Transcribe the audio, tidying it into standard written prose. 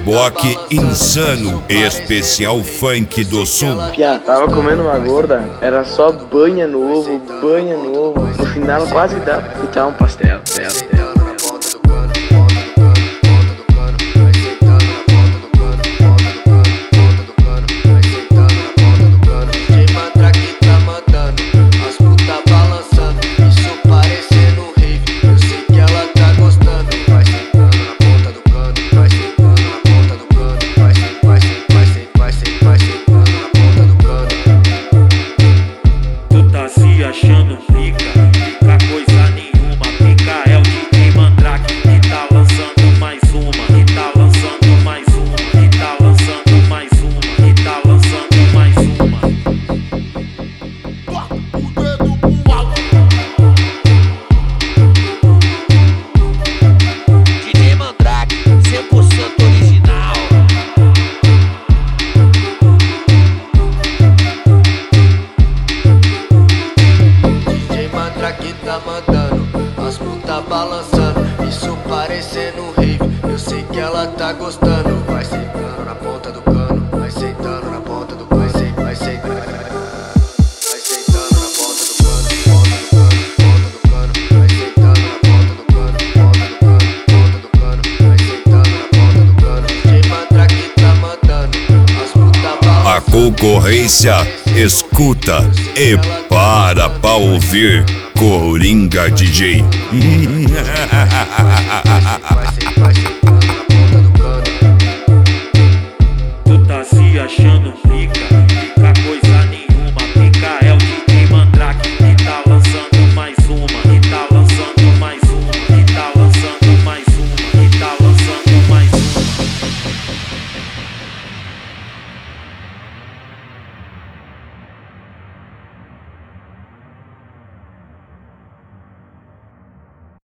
reboque insano, especial funk do sul. Piá, tava comendo uma gorda, era só banha no ovo, banha no ovo. No final quase dá pra fritar um pastel. Achando pica, fica coisa nenhuma. Pica é o DJ Mandrake que tá lançando mais uma, que tá lançando mais uma, que tá lançando mais uma, que tá lançando mais uma. O dedo pro alto. DJ Mandrake, 100% original. Que tá mandando as putas balançando, isso parecendo rave. Eu sei que ela tá gostando. Vai sentando na ponta do cano, vai sentando na ponta do cano, vai sentando na ponta do cano, ponta do cano, vai sentando na ponta do cano, ponta do cano, vai sentando na ponta do cano. Quem manda que tá mandando as putas balançando. A concorrência escuta e para pra ouvir Coringa DJ.